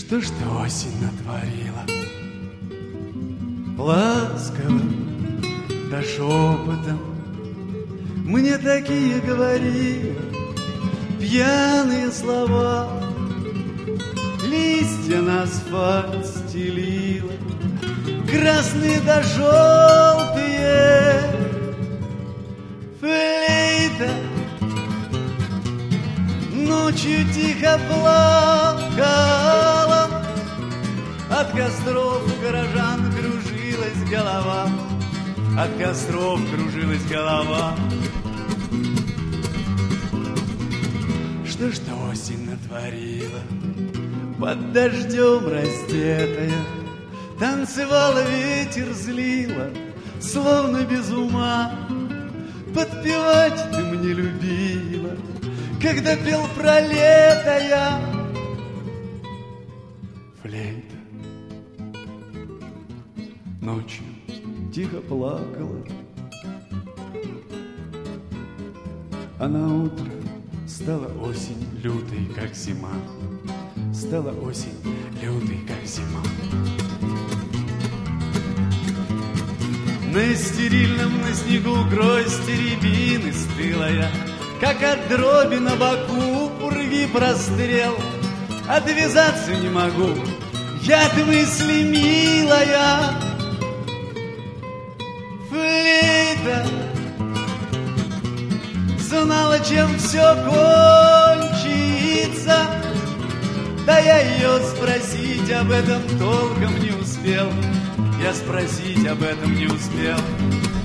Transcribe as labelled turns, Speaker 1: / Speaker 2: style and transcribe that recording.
Speaker 1: Что ж ты осень натворила? Ласково, да шепотом мне такие говорила пьяные слова. Листья на асфальт стелила, красные да желтые. Флейта ночью тихо плакала, от костров у горожан кружилась голова, от костров кружилась голова. Что ж ты осень натворила? Под дождем раздетая танцевала, ветер злила, словно без ума. Подпевать ты мне любила, когда пел про лето я. Флейта ночью тихо плакала, а на утро стала осень лютой, как зима. Стала осень лютой, как зима. На стерильном на снегу гроздь рябины стылая, как от дроби на боку пурги прострел. Отвязаться не могу, я от мысли милая. Флейта знала, чем все кончится, да я ее спросить об этом толком не успел. Я спросить об этом не успел.